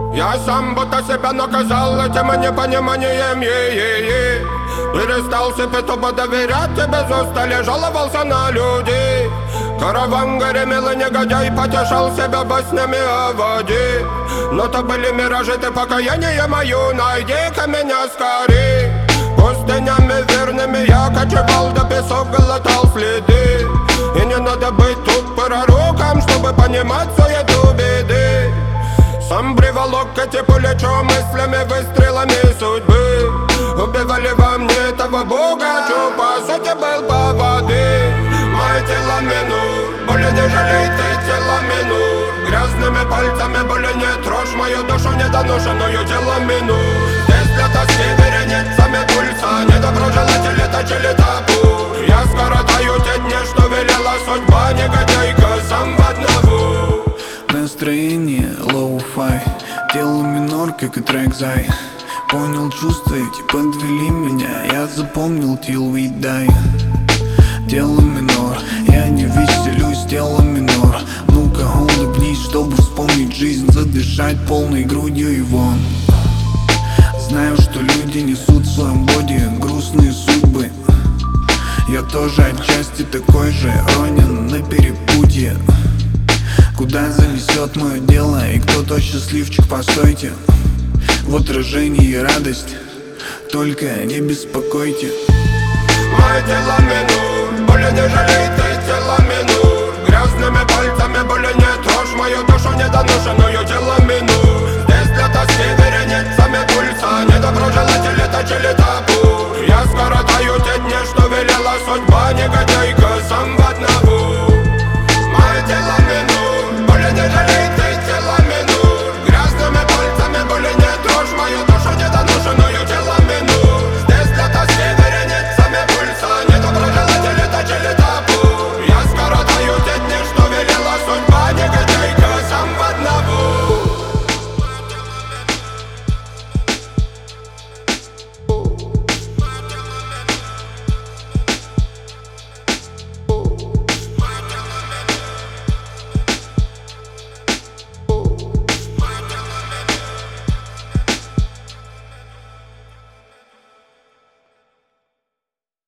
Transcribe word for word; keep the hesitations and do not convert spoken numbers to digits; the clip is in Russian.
Я сам будто себя наказал этим непониманием, е-е-е. Перестал себе тупо доверять, тебе без устали жаловался на людей. Караван гремел и негодяй потешал себя баснями о воде. Но то были миражи, ты покаяние мою, найди-ка меня скорей. Пустынями верными я кочевал, до песок глотал следы. И не надо быть тут пророком, чтобы понимать суету беды. Сам приволок эти плечо мыслями, выстрелами судьбы. Убивали во мне этого бога, что по сути был по воды. Мое тело минут, более не жалей ты тело минут. Грязными пальцами более не трожь мою душу недоношенную тело минут. Здесь для тоски вереницами пульса, недоброжелатели точили табу. Я скоротаю те дни, что велела судьба, негодяйка сам в одного. Настроение лоу-фай, тело минор, как и трек Зай. Понял чувства эти, подвели меня, я запомнил till we die. Тело минор, я не веселюсь, тело минор. Ну-ка улыбнись, чтобы вспомнить жизнь, задышать полной грудью и вон. Знаю, что люди несут в своем боди грустные судьбы. Я тоже отчасти такой же, ронен на перепутье. Куда занесет мое дело и кто тот счастливчик, постойте. В отражении радость, только не беспокойте. Мое тело минут, более не жалей ты тело минут.